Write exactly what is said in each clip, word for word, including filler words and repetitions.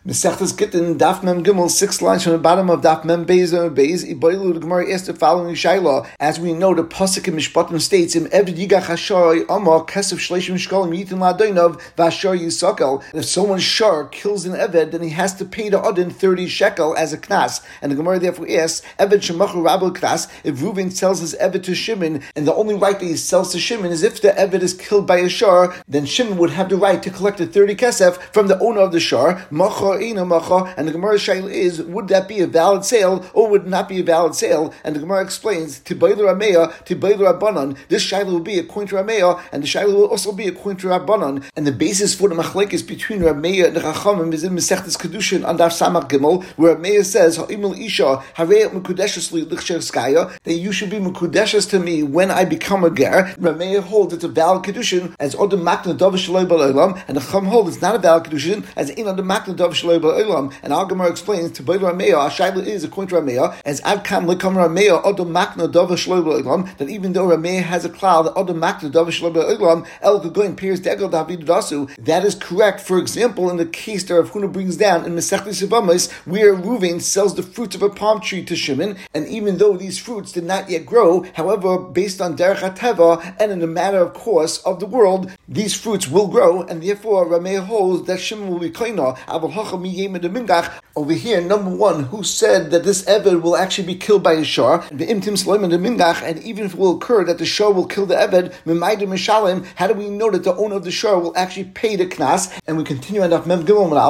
Mesechtes Gittin, Daf Mem Gimel, six lines from the bottom of Daf Mem Beis and Beis. Iboilu, the Gemara asked the following Shaila. As we know, the pasuk in Mishpatim states, "Im eved yigach hashar amar kesef shleishim shkolim yitin la'adonov v'ashar yisakel." If someone's shar kills an eved, then he has to pay the adon thirty shekel as a knas. And the Gemara therefore asks, "Eved shemachu rabel knas." If Reuven sells his eved to Shimon, and the only right that he sells to Shimon is if the eved is killed by a shar, then Shimon would have the right to collect the thirty kesef from the owner of the shar. And the Gemara shaila is, would that be a valid sale or would it not be a valid sale? And the Gemara explains, Tibaylu Rameya, Tibaylu Rabbanon. This shaila will be a coin to Rameya, and the shaila will also be a coin to Rabbanon. And the basis for the machlekes between Rameya and the Chachamim is in Mesechtes Kedushin on Daf Samach Gimel, where Rameya says, Ha'imel Isha, Harei Mekudeshes li Lichsher Skaya, that you should be Mekudeshes to me when I become a ger. Rameya holds it's a valid Kedushin as Odom Makna Dov Shaloi B'Olam, and the Chacham holds it's not a valid Kedushin as Ein Odom Makna Dov Shaloi B'Olam. And our Gemara explains to Beit Rameya, Shaila is according to Rameya, as Adkam Lekam Rameya Odom Makna Dova Shloim B'Olam, that even though Rameya has a cloud, Odom Makna Dova Shloim B'Olam, El Gagoin Piers Degel David Dasu. That is correct. For example, in the case that Rav Huna brings down in Mesechtes Yevamos, where Reuven sells the fruits of a palm tree to Shimon, and even though these fruits did not yet grow, however, based on Derech HaTeva and in the matter of course of the world, these fruits will grow, and therefore Rameya holds that Shimon will be Kaina. Over here, number one, who said that this Eved will actually be killed by a shar, and even if it will occur that the shar will kill the Eved, how do we know that the owner of the shar will actually pay the knas? And we continue on Daf Mem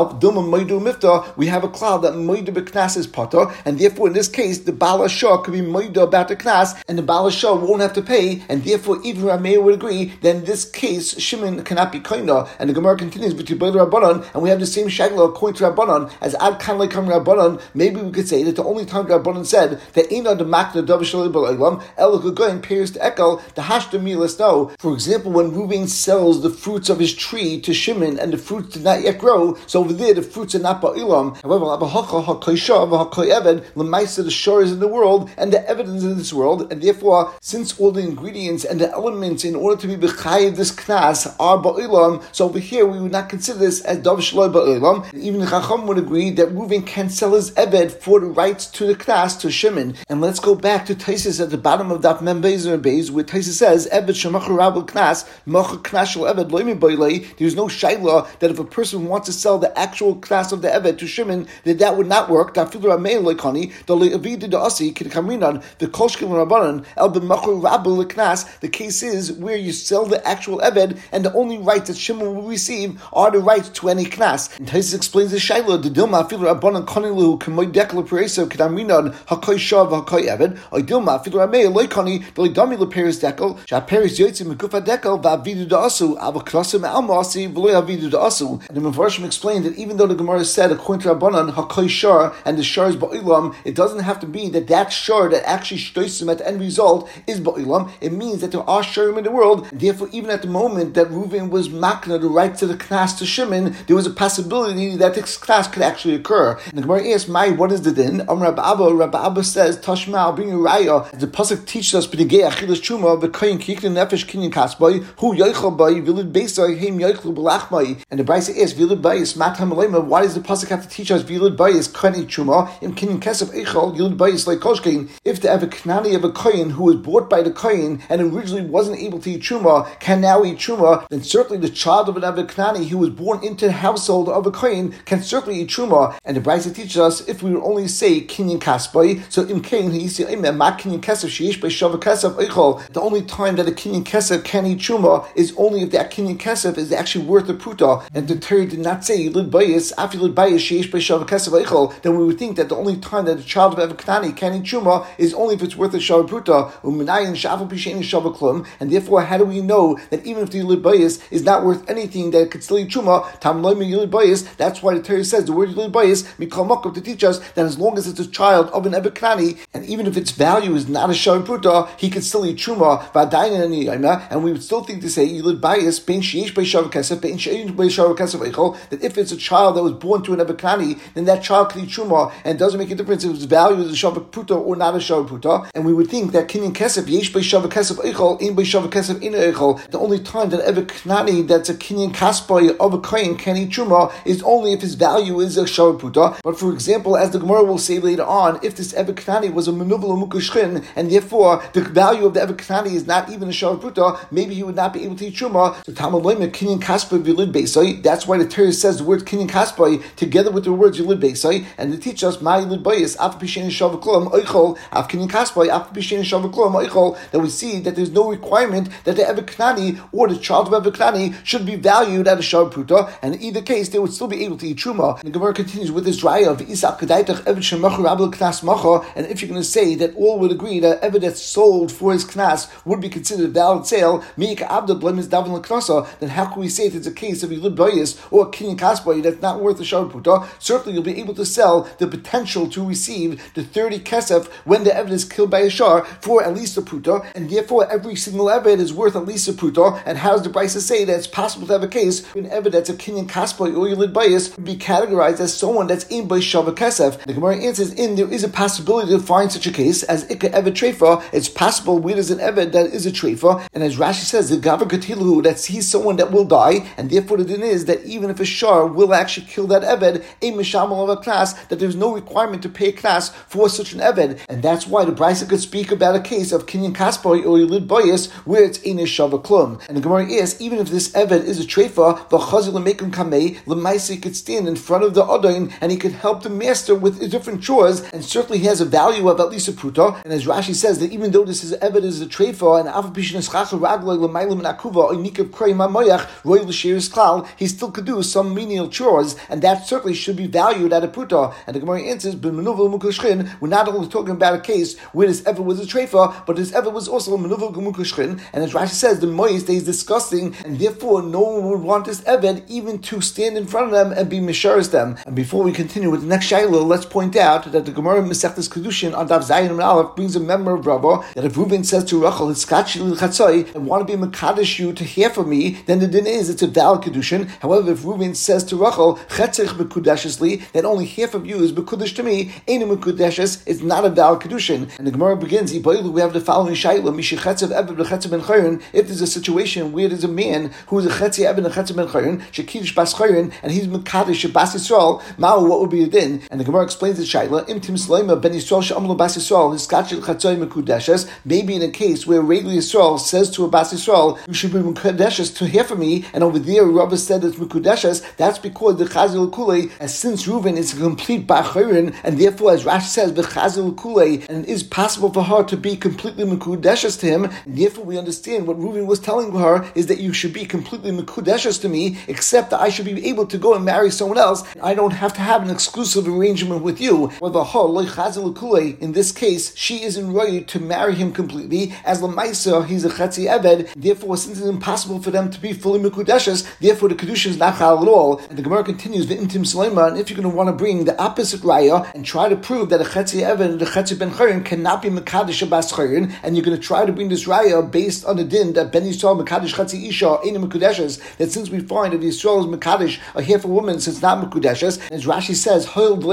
Gimel, we have a cloud that Moida B'Knas is potter, and therefore in this case, the Baal Shar could be Moida about the knas, and the Baal Shar won't have to pay, and therefore even Rameya would agree, then in this case, Shimon cannot be kaina. And the Gemara continues, and we have the same shagla according to Rabbanon, as Ad Kan Lekam Rabbanon, maybe we could say that the only time Rabbanon said that ain't on the Makna Dov Shaloi B'Olam, El Gagoin Piers to Ekel, the Hashda Milas no. For example, when Reuven sells the fruits of his tree to Shimon and the fruits did not yet grow, so over there the fruits are not Ba'ilam. However, Abahacha HaKoisha HaKoi Eved, Lemaisa, the shore is in the world and the evidence in this world, and therefore, since all the ingredients and the elements in order to be B'chayiv this Knas are Ba'ilam, so over here we would not consider this as Dov Shaloi B'Olam. Even the Chacham would agree that Reuven can sell his Eved for the rights to the Knas to Shimon. And let's go back to Taisus at the bottom of Daf Mem Beis and Beis, where Taisus says, Eved Shemachu Rabel Knas, Macha Knas Shel Eved Loimi Boilei. There's no shaila that if a person wants to sell the actual Knas of the Eved to Shimon, that that would not work. Dafilu Ramei Loikani, the Le'avid the Asi, Kid Kamrinan, the Kolshkim Rabbanan, El B'Machu Rabel Knas. The case is where you sell the actual Eved, and the only rights that Shimon will receive are the rights to any Knas. And Taisus explains the shaila, the Dilma Filu Rabbanan Kanilu Kamoy Dekla Peresa Kedamrinan Hakoy Shav Hakoy Eved, or Dilma Filu Ramei Loikani, the Lidami Leperis Dekel, Shaperis Yotzim Mekufa Dekel, Vavidu Da'asu, Avaklasim Almasi, Vloy Avidu Da'asu. And the Mefarshim explained that even though the Gemara said according to Rabbanan Hakoy Shar and the Shar is Ba'ilam, it doesn't have to be that that Shar that actually shtoisim at the end result is Ba'ilam. It means that there are Sharim in the world, and therefore even at the moment that Reuven was makna the right to the Knas to Shimon, there was a possibility that this Knas could actually occur. And the Gemara asks, "My, what is the din?" Um, Rabbi Abba, Rabbi Abba says, "Tashma, I'll bring you raya." The pasuk teaches us, "B'negei achilas truma v'koyin kiknin nefesh kinyan kasbay hu yoichal bay vilud beisay heim yoichlu b'lachmay." And the Brisa asks, "Vilud bayis matam alema." Why does the pasuk have to teach us vilud bayis kani truma im kinyan kesef eichal vilud bayis like koshkein? If the avaknani of a koyin who was bought by the koyin and originally wasn't able to eat truma can now eat truma, then certainly the child of an avaknani who was born into the household of a koyin can certainly eat truma. And the Brisa teaches us if we would only say kinyan kasbay, so im kain he say mat kinyan kesef sheish by shava kesef eichal. The only time that a kinyan kesef can eat truma is only if that kinyan kesef is actually worth the pruta. And the Torah did not say yilud bayis afi yilud bayis sheish by shava kesef eichal. Then we would think that the only time that a child of avaknani can eat truma is only if it's worth a shava pruta. Uminayin shavu pishein shava klum. And therefore, how do we know that even if the yilud bayis is not worth anything, that it could still eat truma? Tam loyme yilud bayis. That's why the Torah says the word yilud bayis base, Mikol Makom, to teach us that as long as it's a child of an Eved Knani, and even if its value is not a Shav Pruta, he could still eat Truma, and we would still think to say, Yilid Bias, Ben Sheish Bei Shav Kesef, Ben Sheish Bei Shav Kesef Eichel, that if it's a child that was born to an Eved Knani, then that child can eat Truma, and it doesn't make a difference if its value is a Shav Pruta or not a Shav Pruta. And we would think that Kinyan Kesef, Yesh Bei Shav Kesef Eichel, In Bei Shav Kesef In Eichel, the only time that Eved Knani that's a Kinyan Kaspai of a Kohen can eat Truma is only if his value is a Shav Pruta. But for example, as the Gemara will say later on, if this Eved Knani was a Menuvel Mukushchin, and therefore the value of the Eved Knani is not even a Shav Pruta, maybe he would not be able to eat Truma. So Talmud Loimer Kinyan Kaspai V'Yilid Beisai. That's why the Torah says the word Kinyan Kaspai together with the words Yilid Beisai, and they teach us Ma Yilid Bayis Af Pishen Shav Klum Eichel Af Kinyan Kaspai Af Pishen Shav Klum Eichel. That we see that there's no requirement that the Eved Knani or the child of Eved Knani should be valued at a Shav Pruta, and in either case they would still be able to eat Truma. And the Gemara continues with this raya of Isap Kedaitach Eved Shemachar Rabel Knas Macha, and if you're going to say that all would agree that Eved that's sold for his Knas would be considered a valid sale, Meika Abda Blem is Davin L'Knasa, then how can we say that it's a case of Yilid Bayis or Kinyan Kaspai that's not worth a Shav Pruta? Certainly you'll be able to sell the potential to receive the thirty kesef when the Eved is killed by a shar for at least a Pruta, and therefore every single Eved is worth at least a Pruta. And how does the Brisa say that it's possible to have a case when an Eved that's a Kinyan Kaspai or Yilid Bayis would be categorized as someone that's in by Shav Kesef? The Gemara answers, in there is a possibility to find such a case as Ikka Eved Treifa. It's possible where there's an Eved that is a Treifa, and as Rashi says, the Gavar Katilu, that he's someone that will die, and therefore the din is that even if a shar will actually kill that Eved, a Mishamal of a class, that there's no requirement to pay a class for such an Eved. And that's why the Brisa could speak about a case of Kinyan Kaspai or Yilid Bayis where it's in a Shav Klum. And the Gemara is, even if this Eved is a Treifa, the Chazil Lemekum Kamei, Lemaisi could stand in front of the Adain and he could help the master with different chores, and certainly he has a value of at least a Pruta. And as Rashi says, that even though this is Eved is a Treifa, and Avapishin Eschacha Ragloi Lemailim Nakuva, or Nikav Krei Mamoyach, Roy L'Shiris Klal, he still could do some menial chores, and that certainly should be valued at a Pruta. And the Gemara answers, B'menuvel Mukushchin, we're not only talking about a case where this Eved was a Treifa, but this Eved was also a Menuvel Mukushchin. And as Rashi says, the Mois is disgusting, and therefore no one would want this Eved even to stand in front of them and be misharis them. And before we continue with the next Shiloh, let's point out that the Gemara Masechtas Kedushin on Daf Zayin and Aleph brings a member of Rava that if Reuven says to Rachel, "Hitzkatchi l'chatzai," and want to be mekadesh you to half of me, then the din is it's a valid kedushin. However, if Reuven says to Rachel, "Chetzich bekudeshes li," that only half of you is bekudesh to me, ain't mekudeshes, it's not a valid kedushin. And the Gemara begins, we have the following Shiloh: Mishichetzav Ebed b'Chetzav ben Chayrin. If there's a situation where there's a man who is a Chetzi Ebed and Chetzav ben Chayrin, Shekidish bas Chayrin, and he's mekadesh bas Yisrael, Ma'u, what would be the din? And the Gemara explains the Shiloh: Imtim Sleima ben Yisrael she'amlu bas Yisrael hiskatchi l'chatzai mekudeshes. Maybe in a case where regular Yisrael says to a bas Yisrael, "You should be mekudeshes to half of me," and over there Rava said it's mekudeshes. That's because the Chazil Kulei, as since Reuven is a complete Bachayrin, and therefore as Rashi says the Chazil Kulei, and it is possible for her to be completely mekudeshes to him. And therefore we understand what Reuven was telling her is that you should be completely mekudeshes to me, except that I should be able to go and marry someone else. I don't have to have an exclusive arrangement with you. Well, in this case, she isn't ready to marry him completely. As Lamaisa, he's a Chetzi Eved. Therefore, since it's impossible for them to be fully Mekudeshes, therefore the Kedusha is not Chal at all. And the Gemara continues, the Intim Salema, and if you're going to want to bring the opposite Raya and try to prove that a Chetzi Eved and a Chetzi Ben Chayrin cannot be Mekadesh Bas Chayrin, and you're going to try to bring this Raya based on the din that Ben Yisrael Mekadesh Chetzi Isha ain't Mekudeshes, that since we find that Yisrael is Mekadesh a half a woman, so it's not Mekudeshes, as Rashi says,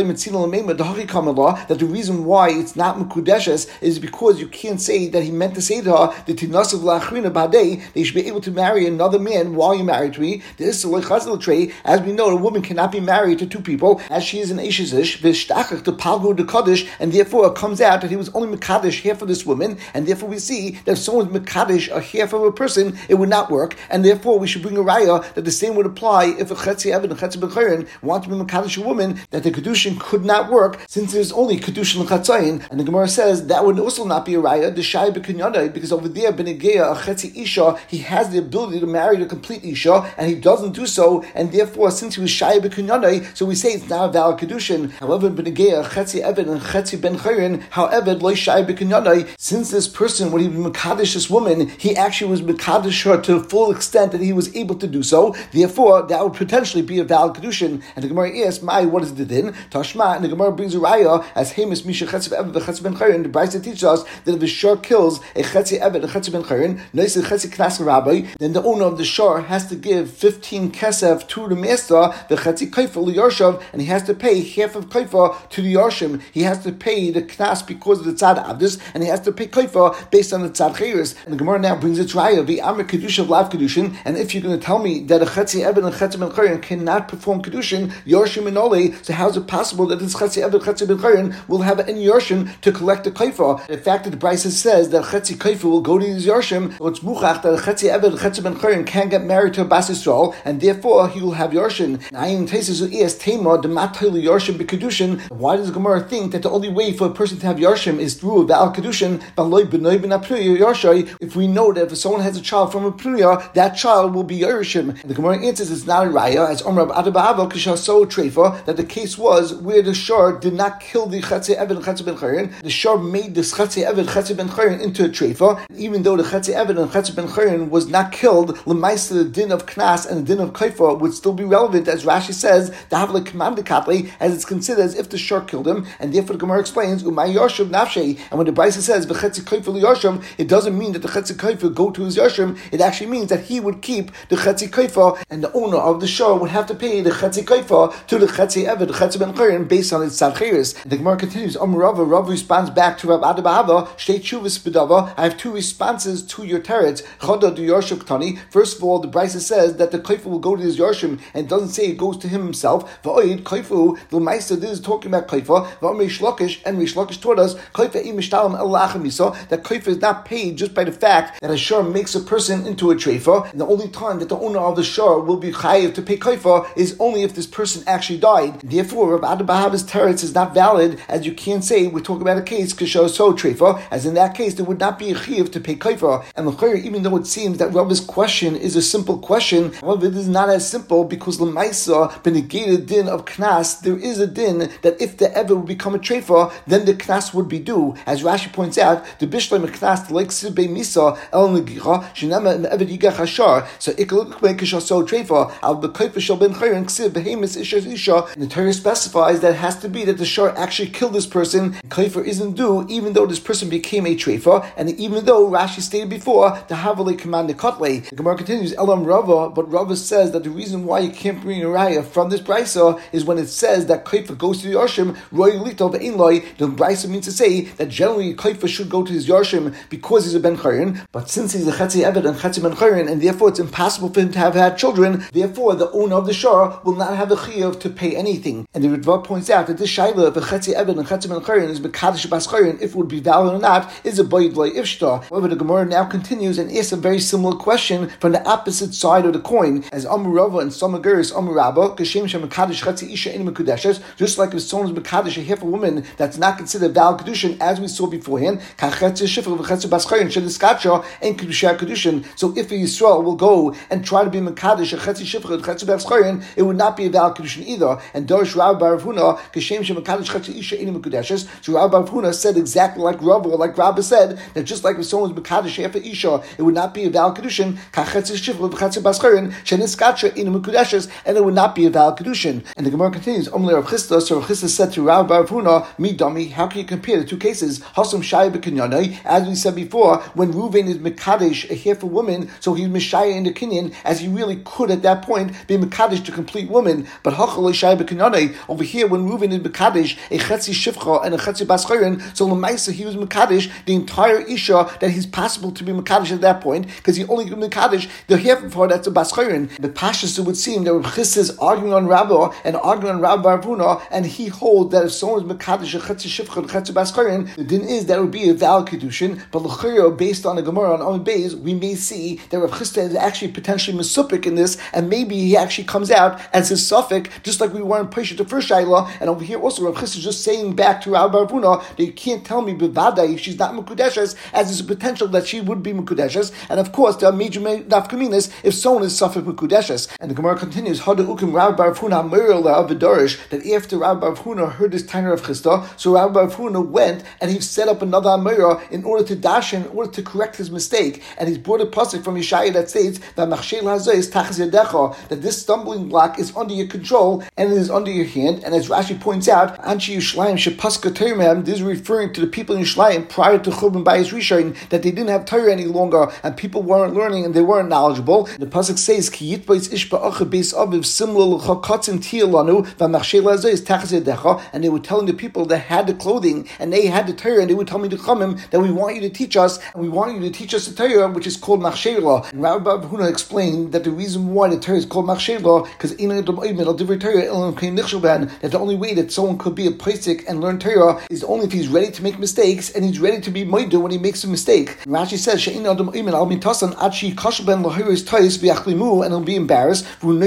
that the reason why it's not Mekudeshes is because you can't say that he meant to say to her that Tinasav Lachrina Badei, they should be able to marry another man while you're married to me. This is a Chazal tray. As we know, a woman cannot be married to two people, as she is an Eishizish, Vishtachach to Palgo de Kaddish, and therefore it comes out that he was only Mekadesh half of this woman, and therefore we see that if someone's Mekadesh a half of a person, it would not work, and therefore we should bring a raya that the same would apply if a Chetzi Eved and Chetzi Ben Chayrin want to be Mekadesh a woman, that the Kedushin could not work since there's only Kedushin l'chatzayin. And the Gemara says that would also not be a raya, the Shai b'Kinyadai, because over there, Benegeya, a Chetzi Isha, he has the ability to marry the complete Isha, and he doesn't do so, and therefore, since he was Shai b'Kinyadai, so we say it's not a valid Kedushin. However, Benegeya, Chetzi Eved and Chetzi Ben Chayrin, however, lo Shai b'Kinyadai, since this person, when he was Mekadesh this woman, he actually was Mekadesh her to the full extent that he was able to do so, therefore, that would potentially be a valid Kedushin. And the Gemara asks, Ma Yishai, what is the din? Tashma, and the Gemara brings a raya as Hamas Misha Chetzi Eved v'Chetzi Ben Chayrin. The Brisa teaches us that if a shor kills a Chetzi Eved, a Chetzi Ben Chayrin, Nois a Chetzi Knas Rabbi, then the owner of the shor has to give fifteen kesef to the master, the Chetzi Kaifa Liyarshav, and he has to pay half of Kaifa to the Yarshim. He has to pay the Knas because of the Tzad Avdus, and he has to pay Kaifa based on the Tzad Chayris. And the Gemara now brings its raya, the Amr Kedusha of Lav Kedushin, and if you're going to tell me that a Chetzi Eved and a Chetzi Ben Chayrin cannot perform Kedushin, Yarshim and Ole, so how is it possible that this Chetzi Eved, Chetzi Ben Chayrin will have any Yarshim to collect the Kaifa? The fact that the Brisa says that Chetzi Kaifa will go to these Yarshim, so it's Muchach that a Chetzi Eved, Chetzi Ben Chayrin can get married to a Bas Yisrael, and therefore he will have Yarshim. Ayin Taisus is Tema, the Matayli Yarshim B'Kedushin. Why does Gemara think that the only way for a person to have Yarshim is through a Baal Kedushin? If we know that if someone has a child from a Pruya, that child will be Yarshim. And the Gemara answers it's not a Raya, as Omar Adabahava Kishaso Treifa, that the case was where the Shor did not kill the Chetzi Eved and Chetzi Ben Chayrin. The Shor made this Chetzi Eved, Chetzi Ben Chayrin into a Treifa. Even though the Chetzi Eved and Chetzi Ben Chayrin was not killed, Lemaisa, the din of Knas and the din of Kaifa would still be relevant, as Rashi says, the Havle Command Katli, as it's considered as if the Shor killed him, and therefore the Gemara explains, Umay Yarshav Nafshe, and when the Brisa says, V'Chetzi Kaifa Yarshav, it doesn't mean that the Chetzi Kaifa go to his Yarshim, it actually means that he would keep the Chetzi Kaifa, and the owner of the Shor would have to pay the Chetzi Kaifa to the Chetzi Eved, the Chetzi Ben Chayrin, based on its Tzad. The Gemara continues, Om Rava, Rava responds back to Rav Adabahava, Shtei Tshuvas B'dava, I have two responses to your teretz. Chada du Yarshav Ktani. First of all, the Brisa says that the Kaifa will go to his Yarshim, and it doesn't say it goes to him himself. V'oid, Kaifu, the Maisa, this is talking about Kaifa, V'om Rish Lakish, and Rish Lakish taught us, Kaifa im Mishtalam el Lachamisa, that Kaifa is not paid just by the fact that a Shor makes a person into a Treifa, and the only time that the owner of the Shor will be chayiv to pay Kaifa is only if this person actually died. Therefore, Rav Adabahava's teretz is not valid, as you can't say we're talking about a case Kishar so Treifa, as in that case there would not be a chayiv to pay Kaifa. And l'chayr, even though it seems that Rav's question is a simple question, however, it is not as simple, because l'maisa benegated din of Knas, there is a din that if the Eved would become a Treifa, then the Knas would be due. As Rashi points out, the Bishlem Knas like Sibbe Misa El Negicha Shinema Eved Yigach Hashar. So Ikaluk Ben Kishar so Treifa Al Bekaifa Shal Ben Chayrin Ksiv Behemis Isha Isha. And the Torah specifies that it has to be that the Shor actually killed this person. Kaifa isn't due, even though this person became a Treifa, and even though Rashi stated before the Havale command the Kotle. The Gemara continues Elam Rava, but Rava says that the reason why you can't bring a raya from this Brisa is when it says that Kaifa goes to the Yarshim, Roy Lito Ve'inloi. The Brisa means to say that generally Kaifa should go to his Yarshim because he's a Ben Chayrin, but since he's a Chetzi Eved and Chetzi Ben Chayrin, and therefore it's impossible for him to have had children, therefore the owner of the Shor will not have the Chiyuv to pay anything. And the Ritva points out that this Shaila of a Chetzi Eved and Chetzi Ben Chayrin is B'Kadish Bas Chayrin, if it would be valid or not, is a Boyd Loi Ifshta. However, the Gemara now continues and asks a very similar question from the opposite side of the coin, as Amar Rava and Samaguris Amar Rabba, Kashem Shem Mekadesh Chetzi Isha In Mekudeshes, just like if someone is Mekadesh a half a woman that's not considered valid Kedushin, as we saw beforehand, Kachetzi Shifra V'Chetzi Bas Chayrin Shediskacha and Kedusha Kedushin. So if a Yisrael will go and try to be Mekadesh a Chetzi Shifra V'Chetzi Bas Chayrin, it would not be a valid Kedushin either. And Dorish Rabbi Bar Huna, Kashem Shem Mekadesh Chetzi Isha In Mekudeshes. So Rabbi Bar Huna said exactly like Rabba, like Rabba said, that just like if someone was Mekadesh half a Isha, it would not be a valid Kedushin. Kachetzi Shifra V'Chetzi Bas Chayrin Shediskacha in Mekudeshes, and it would not be a valid Kedushin. And the Gemara continues, Omle Rav Chisda, so Rav Chisda said to Rabbi Bar Huna, Mi Dami, how can you compare the two cases? Hasam Shai B'Kinyanai, as we said before, when Reuven is Mekadesh, a half a woman, so he's Mishaya in the Kinyan, as he really could at that point be Mekadesh to complete woman. But Hachal Shai B'Kinyanai, over here when Reuven is Mekadesh, a Chetzi Shifcha and a Chetzi Bas Chayrin, so Lamaisa he was Mekadesh, the entire Isha that he's possible to be Mekadesh at that point, because he only could Mekadesh the half of her that's a Bas Chayrin. The Pashas, it would seem that Rav Chisda is arguing on Rabba and arguing on Rabbi Bar Huna, and he holds that if someone is Mekadesh a Chetzi Shifcha and Chetzi Bas Chayrin, the din is that would be a valid Kedushin. But l'chayro, based on the Gemara on Amud Beis, we may see that Rav Chisda is actually potentially mesupik in this, and maybe he actually comes out as his suffix, just like we were in Pesha the first Shaila. And over here also Rav Chisda is just saying back to Rabbi Bar Huna that you can't tell me bevadai if she's not Mekudeshes, as there's a potential that she would be Mekudeshes. And of course there are major nafkaminas if someone is suffix Mekudeshes. And the Gemara continues, Hada ukim Rabbi Bar Huna Merila V'Dorish, that after Rabbi Bar Huna heard this Tainer of Chisda, so Rabbi Bar Huna went and he set up another Amira in order to dash in order to correct his mistake. And he's brought a pasuk from Yeshaya that states that Machshel Hazeh is Tachas Yadecha, that this stumbling block is under your control. and it is under your hand. And as Rashi points out, Anshi Yishlayim Shepaska Torah, this is referring to the people in Yishlayim prior to Churban Bayis Rishon, that they didn't have Torah any longer, and people weren't learning and they weren't knowledgeable. The pasuk says, "Ki yitbais ish ba'acha beis aviv simla l'chakatzin tiyalanu v'machshel hazeh is tachas yedecha," and they were telling the people that had the clothing and they had the Torah, and they would tell me to come that we want you to teach us, and we want you to teach us the Torah, which is called machshela. And Rabbi Bar Huna explained that the reason why the Torah is called machshela because that the only way that someone could be a posek and learn Torah is only if he's ready to make mistakes and he's ready to be moider when he makes a mistake. And Rashi says, "She'in adam imen al mitasan ad she kasher ben lahiris tais v'yachlimu," and he'll be embarrassed.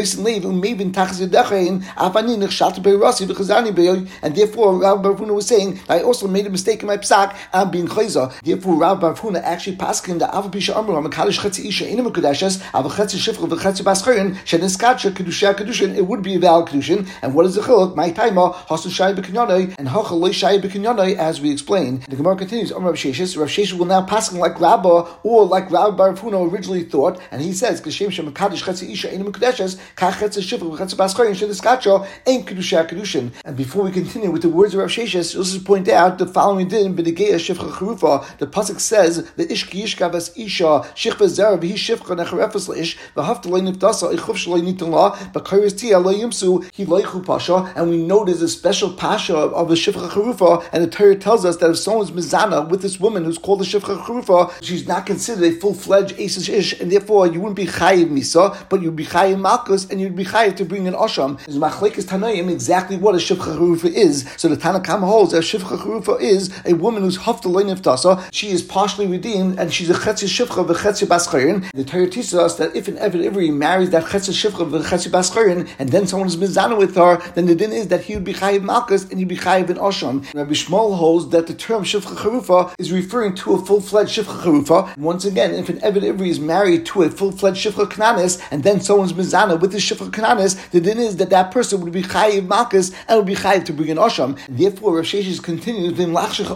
And therefore, Rabbi Bar Huna was saying, "I also made a mistake in my psak. I'm being chayza." Therefore, Rabbi Bar Huna actually paskin the avapisha amru hamakadosh chetzi isha ina mekudeshes avachetzi shifra v'chetzi baschayin sheniskacha kedusha kedushin. It would be a valid kedushin. And what is the chiluk? My taima hasu shay b'kinyanai and hacha loy shay b'kinyanai, as we explained. The Gemara continues. Amar Rav Sheshes. Rav Sheshes will now paskin like Rabba or like Rabbi Bar Huna originally thought, and he says, "Kashem shemakadosh chetzi isha ina mekudeshes kach chetzi shifra v'chetzi baschayin sheniskacha ein kedusha kedushin." And before we continue with the words of Rav Sheshes, let's just point out the following din b'negeya shifcha charufa. The pasuk says, "The ishki yishka vas isha shifcha zera v'hi shifcha necharefes leish v'hafta loy niftasa ichuf shaloi nitin la b'kayres tia lo yimsu hi loichu pasha." And we know there's a special pasha of, of the shifcha charufa, and the Torah tells us that if someone's mizana with this woman who's called the shifcha charufa, she's not considered a full-fledged asish ish, and therefore you wouldn't be chayiv misa, but you'd be chayiv malchus, and you'd be chayiv to bring an asham. Is machlekes tanaim exactly what a shifcha charufa is. So the Tanna Kama holds that shifcha charufa is a woman who's hafta loy niftasa. She is partially redeemed, and she's a chetzi shifcha v'chetzi baschayin. The Torah teaches us that if an Eved Ivri marries that chetzi shifcha v'chetzi baschayin, and then someone is mizana with her, then the din is that he would be chayiv malchus and he'd be chayiv in asham. Rabbi Shmuel holds that the term shifcha charufa is referring to a full-fledged shifcha charufa. Once again, if an Eved Ivri is married to a full-fledged shifcha kananis, and then someone's mizana with the shifcha kananis, the din is that that person would be chayiv malchus and would be chayiv to bring an asham. And therefore, Rav Sheshes continues, and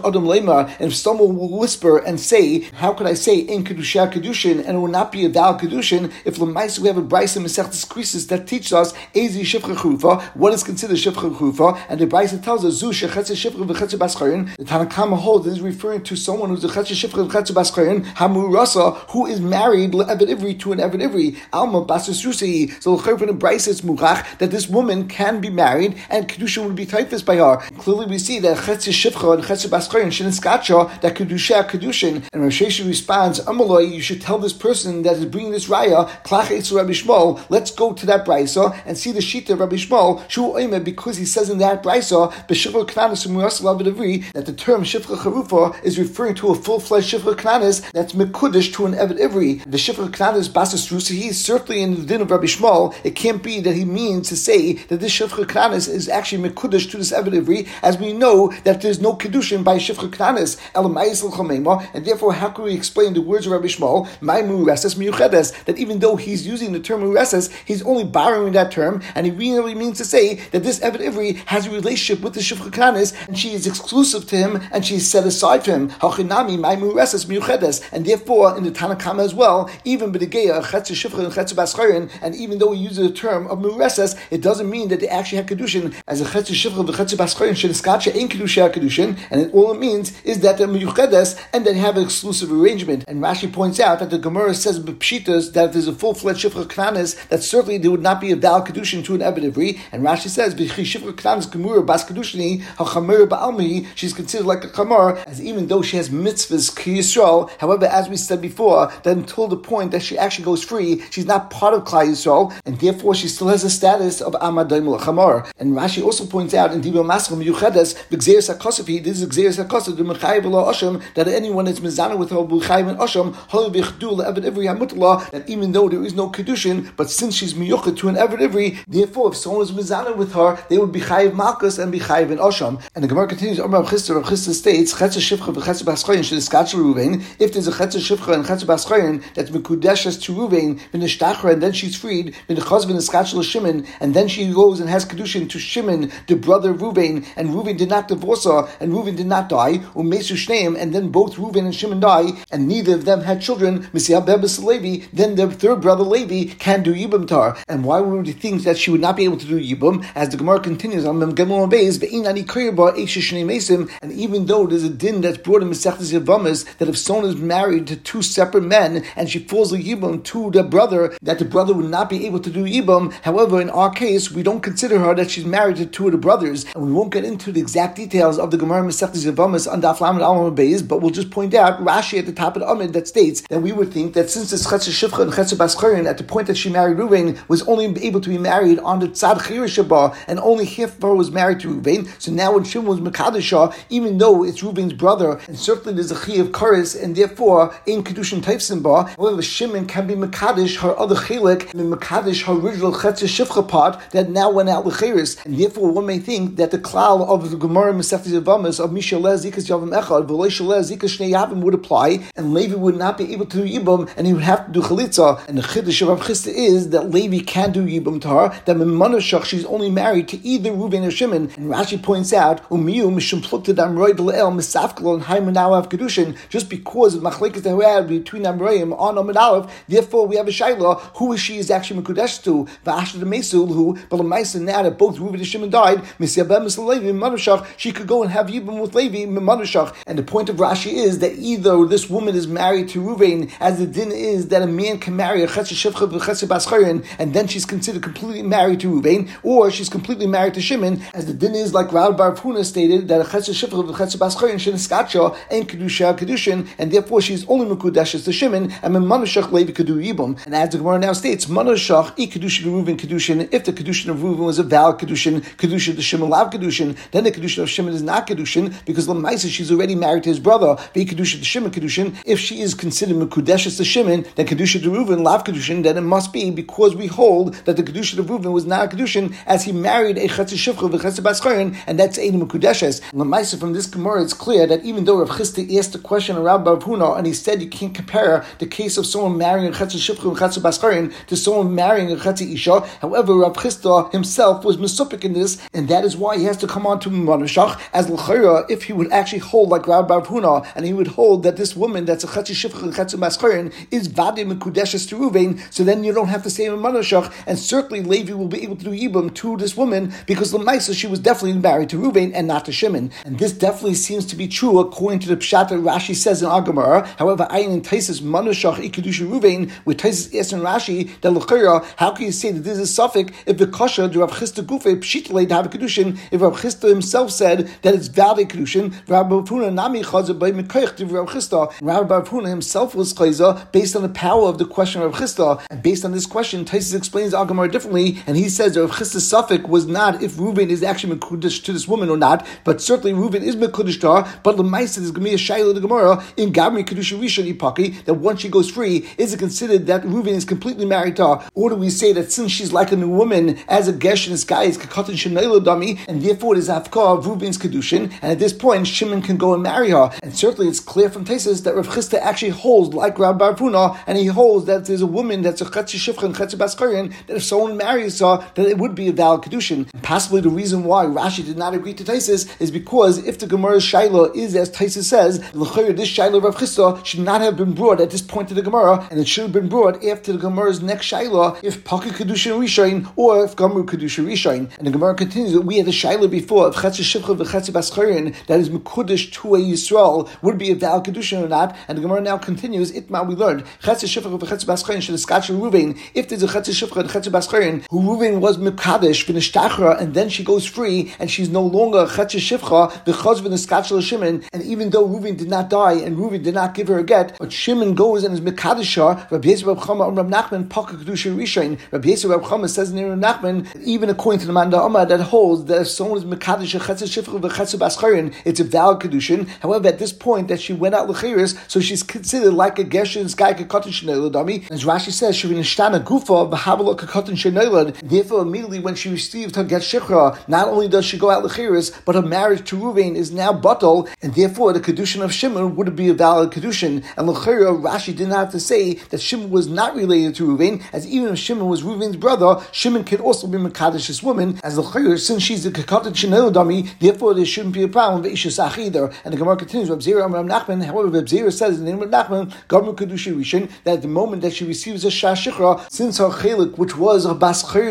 if someone will whisper and say, "How could I say in kedusha kedushin and it will not be a valid kedushin?" If l'maisa we have a brisa Masechtas Krisis that teaches us ezi shifcha charufa, what is considered shifcha charufa, and the brisa tells us zu shechetzi shifcha v'chetzi baschayin. The Tanna Kama holds this is referring to someone who's a chetzi shifcha v'chetzi baschayin hamurasa, who is married le'eved ivri to an eved ivri alma basus rusei. So l'chayr from the brisa it's murach that this woman can be married and kedusha would be typhus by her. Clearly, we see that chetzi shifcha and chetzi baschayin sheniskacha that kedusha kedushin. And Rav Sheshes responds, "Amaloi, you should tell this person that is bringing this raya klach etzu Rabbi Shmuel. Let's go to that brisa and see the shita of Rabbi Shmuel. Shu oimer, because he says in that brisa b'shifra knanis u'murasel aved that the term shifra charufa is referring to a full-fledged shifra knanis that's mekudesh to an eved ivri. The shifra knanis basas rusi, certainly in the din of Rabbi Shmuel, it can't be that he means to say that this shifra knanis is actually mekudesh to this eved ivri, as we know that there's no kedushin by shifra knanis elamayisel chamema, and therefore how can we explain the words of Rabbi Shmuel, my mureses miyuchedes, that even though he's using the term mureses, he's only borrowing that term, and he really means to say that this eved ivri has a relationship with the shifra knanis, and she is exclusive to him, and she is set aside for him. Hachinami my mureses miyuchedes, and therefore in the Tanna Kama as well, even b'degeya chetzi shifra and chetzi baschayin, and even though he uses the term of mureses, it doesn't mean that they actually have kedushin as a chetzi shifra v'chetzi baschayin sheniskacha ein kedusha kedushin, and it, all it means is that they're miyuchedes and they have an exclusive arrangement. And Rashi points out that the Gemara says b'pshitas that if there's a full-fledged shifra knanis, that certainly there would not be a valid kedushin to an eved ivri. And Rashi says b'chi shifra knanis gemura bas kedushini hachamur ba'almi, she's considered like a chamar, as even though she has mitzvahs ki Yisrael. However, as we said before, that until the point that she actually goes free, she's not part of Klal Yisrael, and therefore she still has a status of amadayim l'chamar. And Rashi also points out in Dibur Maschil Miyuchedes v'gzeres hakosav, this is gzeres hakosav the mechayev lo asham, that anyone that's mizana with her will chayev and asham hol b'chdu le'eved ivri hamutla, that even though there is no kedushin, but since she's miyuchet to an eved ivri, therefore if someone is mizana with her, they would be chayev malchus and be chayev and asham. And the Gemara continues. Amar Rav Chisda, Rav Chisda states chetz shifcha v'chetz baschayin sheniskacha Ruvain. If there's a chetz shifcha and chetz baschayin that's mekudeshes to Ruvain, v'nishtachra, and then she's freed, v'nechaz v'niskacha l'Shimon, and then she goes and has kedushin to Shimon, the brother of Ruvain, and Ruvain did not divorce her, and Ruvain did not die, u'mesu shneim, and then both Ruvain and Shimon die, and neither of them had children, then the third brother Levi can do Yibam Tar. And why would we think that she would not be able to to do Yibum, as the Gemara continues on Mem Gimel Beis, and even though there's a din that's brought in Masechtas Yavamas that if someone is married to two separate men and she falls a Yibum to the brother, that the brother would not be able to do Yibum. However, in our case, we don't consider her that she's married to two of the brothers, and we won't get into the exact details of the Gemara Masechtas Yavamas on Daf Lamed Aleph Beis, but we'll just point out Rashi at the top of the Amid that states that we would think that since this Chetz Shifcha and Chetz Bas Chorin at the point that she married Ruvain was only able to be married on the Tzad Chirish Shaba, and only half of her was married to Ruvain. So now when Shimon was Mekadeshah, even though it's Ruvain's brother, and certainly there's a Chi of Karis, and therefore in Kedushin Taifsim Ba, however, Shimon can be Mekadesh her other Chelik, and Mekadesh her original Chetz Shifcha part that now went out L'Cheres, and therefore one may think that the klal of the Gemara Masechtas Yavamas of Mishaleh Zikas Yavam Echad, V'lo Shaleh Zikas Shnei Yavim would apply, and Levi would not be able to do Yibum, and he would have to do Chalitza. And the Chiddush of Rav Chisda is that Levi can do Yibum to her, that Memanashach she's only married to either Reuven or Shimon. And Rashi points out, Umiyu Mishum Plukted Amroi B'Le'el Misafkalo and Haimanaw of Kedushin, just because of Machlekes that we had between Amroim on Amid Aleph, therefore we have a Shaila, who is she is actually Mekudesh to, V'ashta the Mesul, who, but L'maisa now that both Reuven and Shimon died, Misyabem Misal Levi, Memanashach, she could go and have Yibum with Levi, Memanashach. And the point of Rashi is that either this woman is married to Reuven, as the din is that a man can marry a Chetz Shifcha v'Chetz Bas Chorin, and then she's considered completely married to Reuven, or she's completely married to Shimon, as the din is like Rav Bar Puna stated that a Chetz Shifcha v'Chetz Bas Chorin sheneskatsha and Kedusha Kedushin, and therefore she's only Mekudeshes to Shimon, and Memanashach Levi could do Yibum. And as the Gemara now states, Manashach i Kedushin Reuven Kedushin. If the Kedushin of Reuven was a valid Kedushin, Kedushin to Shimon lav Kedushin, then the Kedushin of Shimon is not Kedushin because L'maisa she's already married to his brother. Be Kedushin to Shimon Kedushin. If she is considered Mekudeshes to Shimon, then Kedushin to Reuven lav Kedushin. Then it must be because we hold that the Kedushin of Reuven was not a Kedushin, as he married a Chetz Shifcha v'Chetz Bas Chorin, and that's Ein Mekudeshes. L'maisa from this Gemara it's clear that even though Rav Chisda asked the question around Bar Huna, and he said you can't compare the case of someone marrying a Chetz Shifcha v'Chetz Bas Chorin to someone marrying a Chetz Isha. However, Rav Chisda himself was mesupik in this, and that is why he has to come on to Manashach as l'chayra if he would actually hold like Rav Bar Huna, and he would hold that this woman that's a Chetz Shifcha and Chetz Bas Chorin is Vadim Mekudeshes to Reuven, so then you don't have to say Manashach, and certainly Levi will be able to do Yibum to this woman because L'maisa she was definitely married to Reuven and not to Shimon, and this definitely seems to be true according to the pshat that Rashi says in our Gemara. However, Ayin in Taisus Manashach Ikudusha Reuven, with Taisus asks in Rashi that l'chayra, how can you say that this is a suffix if the kasha to Rav Chisda Gufe pshitlei to have a kedushin? If Rav Chisda himself said that it's valid kedushin, Rav Bar Huna nami chazer by mikoich to Rav Chisda. Rav Bar Huna himself was chayzer based on the power of the question of Rav Chisda, and based on this question, Taisus explains our Gemara differently, and he says that Rav Chisda's suffix was not if Reuven is actually mekudesh to this woman or not, but certainly Reuven is mekudesh to her. But l'maisa is going to be a shayla the Gemara in Gabri kedusha rishon ipaki that once she goes free, is it considered that Reuven is completely married to her, or do we say that since she's like a new woman, as a gesh in this guy is kakatan shenayla dami, and therefore it is afkar of Reuven's kedushin, and at this point Shimon can go and marry her? And certainly it's clear from Taisus that Rav Chisda actually holds like Rav Bar Huna, and he holds that there's a woman that's a Chetz Shifcha and Chetz Bas Chorin, that if someone marries her, that it would be a valid kedushin. And possibly the reason why Rashi did not agree to Taisus is because if the Gemara's shaila is as Taisus says, this shaila of Rav Chisda should not have been brought at this point to the Gemara, and it should have been brought after the Gemara's next shaila, if Paki Kedushin Rishain or if Gamru Kedushin Rishain. And the Gemara continues that we had a shaila before of Chetz Shifcha v'Chetz Bas Chorin that is Mekudesh to a Yisrael would be a valid kedushin or not. And the Gemara now continues, Itma we learned Chetz Shifcha v'Chetz Bas Chorin should eskatch Reuven. If there's a Chetz Shifcha and Chetz Bas Chorin who Reuven was Mekadesh v'Nishtachra, and then she goes free and she's no longer a Chetz Shifcha v'Chaz v'Niskatch Shimon, and even though Reuven did not die and Reuven did not give her a get, but Shimon goes and is Mekadesh her, Rabbi Yisrael Rab Chama and Rab Nachman Paka Kedushin Rishain. Rabbi Yisrael Rab Chama says in Rab Nachman, even according to the Manda Amma, that holds that if someone is Mekadesh a Chetz Shifcha v'Chetz Bas Chorin, it's a valid kedushin. However, at this point that she went out l'cheiris, so she's considered like a geshin sky kekatan shenelad dami. As Rashi says, she v'nishtana gufa v'habala kekatan shenelad. Therefore, immediately when she received her get shikra, not only does she go out l'cheiris, but her marriage to Reuven is now batal, and therefore the kedushin of Shimon would be a valid kedushin. And l'cheira, Rashi didn't have to say that Shimon was not related to Reuven, as even if Shimon was Reuven's brother, Shimon can also be mekadesh this woman, as l'cheira, since she's a kekatan shenelad dami, therefore there shouldn't be a problem with Ishasach either. And the Gemara continues, Reb Zera Amar Nachman, however, Reb Zera says in the name of Nachman, Gamru Kedushin Rishon, that at the moment that she receives a Shah Shikra, since her chelik, which was her Bas Chorin portion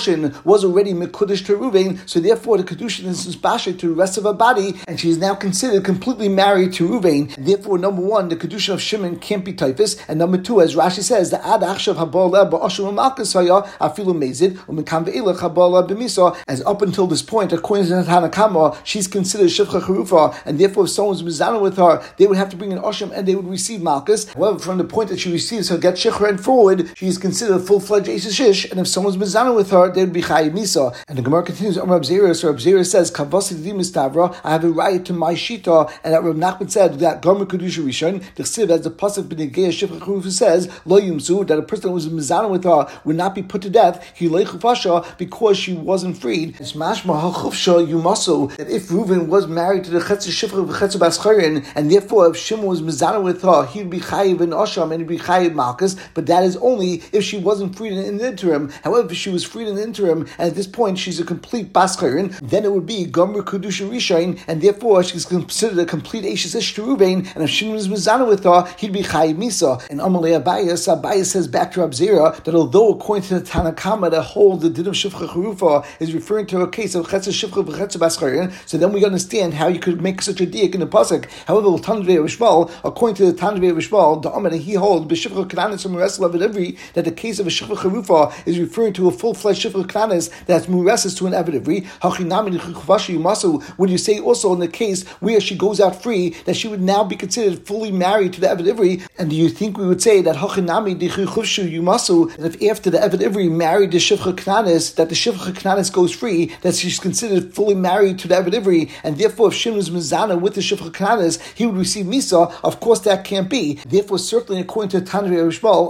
portion was already Mekudesh to Reuven, so therefore the Kedushin is Bashir to the rest of her body, and she is now considered completely married to Reuven. Therefore, number one, the Kedushin of Shimon can't be typhus, and number two, as Rashi says, the Ad Achshav Habal Ba'ashim Malchus Haya Afilu Mezid Umikam Ve'ilach Habal B'Misa. As up until this point, according to Tanakama, she's considered Shivcha Charufa, and therefore if someone's mizana with her, they would have to bring an Osham and they would receive Malchus. However, from the point that she receives her get Shechra and forward, she is considered a full-fledged Eishes Shish, and if someone's mizana with her, they would be Chayiv Misa. And the Gemara continues, Amar Abzera, so Abzera says, Kavasi Dimistavra, I have a right to my Shita, and that Rav Nachman said that Gomer Kedusha Rishon, the Chsiv, as the Pasuk B'negei Shivcha Charufa says, Lo Yumsu, that a person who was mizana with her would not be put to death, He Leichufasha, because she wasn't freed. It's mashma hachufsha yumasu, that if Reuven was married to the Chetz Shifra v'Chetz Bascharin, and therefore if Shimon was mizana with her, he'd be chayiv in Osham and he'd be chayiv Malchus, but that is only if she wasn't freed in the interim. However, if she was freed in the interim, and at this point she's a complete Bascharin, then it would be Gomer Kedusha Rishon, and therefore she's considered a complete Eishes Ish to Reuven, and if Shimon was mizana with her, he'd be chayiv Misa. And Amalei Abayas, Abayas says back to Abzera, that although according to the Tanakama, the whole the din of Shifcha Charufa is referring to a case of Chetz Shifcha v'Chetz Bascharin, so then we understand how you could make such a diak in the pasuk. However, Tanvei Rishmal, according to the Tanvei Rishmal, the Amar he holds b'Shifcha Kananis from Muresel of Ivri, that the case of a Shifcha Charufa is referring to a full-fledged Shifcha Kananis that's Mureses to an Eved Ivri. Hachinami Chavashi Yumasu. Would you say also in the case where she goes out free that she would now be considered fully married to the Eved Ivri? And do you think we would say that Hachinami Dichuvshu Yumasu, and if after the Eved Ivri married the Shifcha Kananis, that the Shifcha Kananis goes free, that she's considered fully married to the Eved Ivri, and therefore if Shimon was mizana with the Shifcha Kananis, he would receive Misa? Of course that can't be. Therefore, certainly according to Tanvei Rishmal,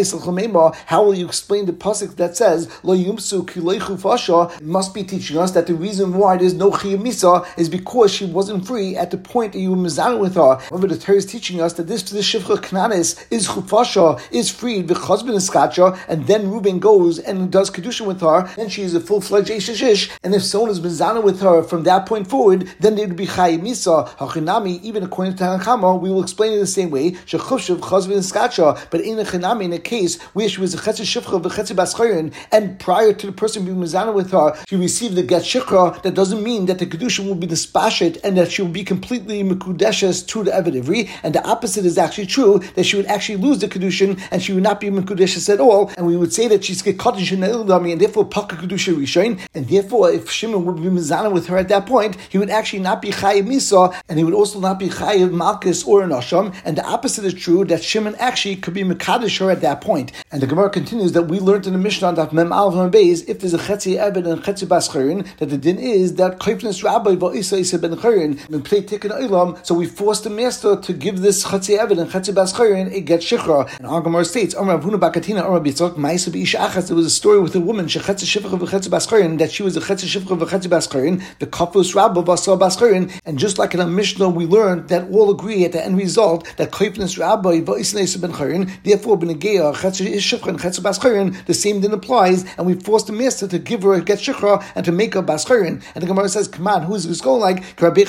how will you explain the pasuk that says Lo Yumsu Ki Leichu Fasha? Must be teaching us that the reason why there's no Chiyuv Misa is because she wasn't free at the point that you were mizana with her. However, the Torah is teaching us that this the Shifcha Kananis is Chufasha, is freed, the husband is Skacha, and then Reuben goes and does Kedushin with her, then she is a full-fledged Eishes Ish, and if someone is mizana with her from that point forward, then they would be Chayiv Misa. Hachinami, even according to Tanakama, we will explain it the same way, Shechuvshav Chazvin and Skacha, but in a Chinami, in a case where she was a Chetz Shifcha v'Chetz Bascharin, and prior to the person being mizana with her, she received the Get Shikra, that doesn't mean that the Kedushin will be dispashet, and that she will be completely Mekudeshes to the Eved Ivri, and the opposite is actually true, that she would actually lose the Kedushin, and she would not be Mekudeshes at all, and we would say that she's get Kaddish in the Ildami, and therefore Paka Kedusha Rishon, and therefore if Shimon would be mizana with her at that point, he would actually not be Chayiv Misa, and he would also not be Chayiv Malchus or an Asham, and the opposite is true, that Shimon actually could be Mekadosh her at that point. And the Gemara continues that we learned in the Mishnah that Mem Aleph Mem Beis, if there's a Chetzi Eved and Chetzi Bascharin, that the din is that Kaifnis Rabbi Va'isa Isa ben Charin, and play Tikkun Olam, so we forced the master to give this Chetzi Eved and Chetzi Bascharin a get Shikra. And our Gemara states, Amar Avuna Bakatina, Amar Bitzok, Ma'isa B'Isha Achas, there was a story with a woman, Shechetzi Shifcha v'Chetzi Bascharin, that she was a Chetzi Shifcha v'Chetzi Bascharin, the Kafus Rabba V'Asa Bascharin, and just like in a Mishnah, we learned that all agree at the end result that Kaifnis Rabbi Va'isa Isa ben Charin, therefore B'Negeya, Chetzi Shifcha and Chetzi Bascharin, the same din applies, and we forced the master to give her a get Shikra and to make her Bascharin. And the Gemara says, come on, who's this going like?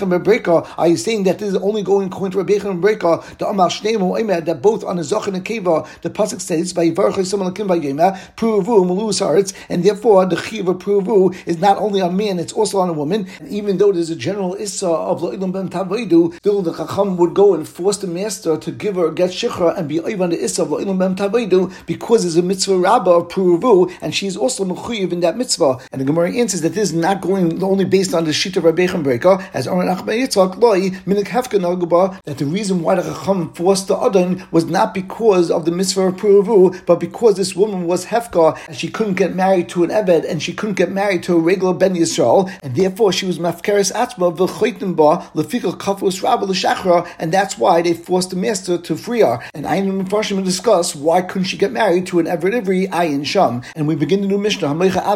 Are you saying that this is only going according to Rabbi Yechon Breka, the Amal Shneimu Omer, that both on the Zoch and the Keva, the pasuk states, "Vayivarach Yisrael Lakim Vayema Pruvu Malus Haaretz," and therefore the Chiv of Pruvu is not only on man, it's also on a woman. And even though there's a general issa of Lo'ilam Ben Tavaydu, still the Chacham would go and force the master to give her a get Shikra and be on the issa of Lo'ilam Ben Tavaydu because there's a mitzvah Rabbah of Pruvu, and she's also mechuyev in that mitzvah. And the Gemara answers that this is not going only based on the sheet of Rabbi Yechon Breka, as Oren Achmei Yitzchak Loi Minik Hefka Nagaba, that the reason why the Chacham forced the Adon was not because of the mitzvah of Pruvu, but because this woman was Hefka and she couldn't get married to an Eved and she couldn't get married to a regular Ben Yisrael, and therefore she was Mafkeres Atzma V'choitim Ba Lefikal Kafus Rabba L'Shachra, and that's why they forced the master to free her. And Ayin and Mepharshim discuss why couldn't she get married to an Eved Ivri Ayin Sham. And we begin the new Mishnah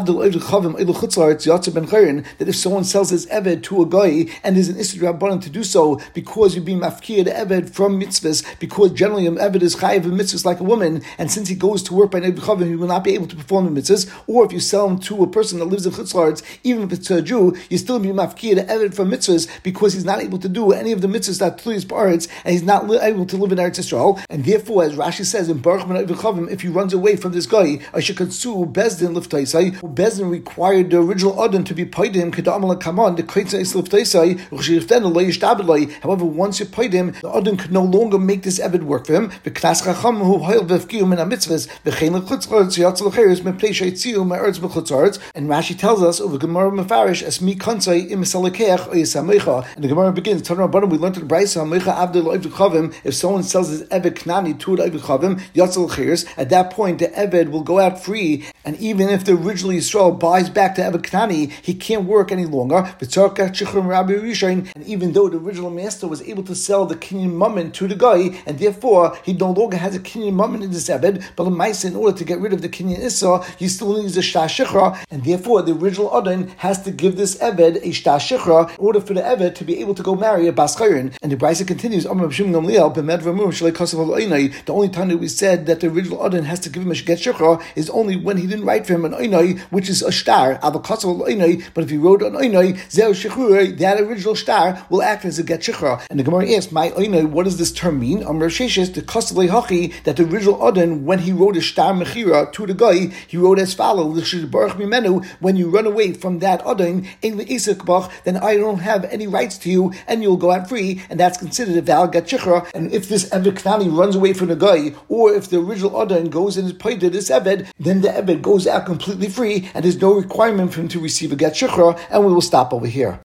that if someone sells his Eved to a guy and there's an Issur Rabbanan to do so because you're being mafkir the Eved from mitzvahs, because generally an Eved is chayiv in mitzvahs like a woman, and since he goes to work by Nevi Chavim, he will not be able to perform the mitzvahs. Or if you sell him to a person that lives in Chutz La'aretz, even if it's a Jew, you still be mafkir the Eved from mitzvahs because he's not able to do any of the mitzvahs that Tluyas Ba'aretz, and he's not li- able to live in Eretz Yisrael. And therefore, as Rashi says in Baruch Ben Nevi Chavim, if he runs away from this guy, I should sue Bezdin Liftay Liftaisai, Bezin required the original Adon to be paid him, Kedamala Kaman, the Kaitsa Liftaisai, Uchshiriften, Loyishtabelai. However, once you paid him, the Adon could no longer make this Eved work for him. The Knas Chacham who Hail Vefkium in a mitzvahs, the Chain Lechutzarts, Yatzal Cheres, Mepei Shaitziu, my Erz Mechutzarts. And Rashi tells us over Gemara Mefarish, as mi Kansai im Salakech or Yisamecha. And the Gemara begins, Tanur Rabbanim, we learned in the Brisa, Mecha Abdul Chavim, if someone sells his Eved Knani to the Eved Chavim, Yatzal Cheres, at that point the Eved will go out free, and even if the original Yisrael buys back to Eved Knani, he can't work any longer. And even though the original master was able to sell the Kinyan Mammon to the guy, and therefore he no longer has a Kinyan Mammon in this Eved, but in Maisa, in order to get rid of the Kinyan Issa, he still needs a Shtar Shichra, and therefore the original Adon has to give this Eved a Shtar Shichra in order for the Eved to be able to go marry a Bas Chayrin. And the Brisa continues, the only time that we said that the original Adon has to give him a Get Shichra is only when he didn't write for him an Oinai, which is a Shtar, but if he wrote an Oinai, Zeu Shechur, that original Shtar will act as a Get Shichra. And the Gemara asks, my Oinai, what does this term mean? Amr Sheshes, the Kostalei Hachi, that the original Adon, when he wrote a Shtar Mechira to the guy, he wrote as follows, when you run away from that Adon, then I don't have any rights to you, and you'll go out free, and that's considered a valid Get Shichra. And if this Eved Knani runs away from the guy, or if the original Adon goes and is paid to this Eved, then the Eved goes out completely free, and there's no requirement for him to receive a Get Shichra, and we will stop over here.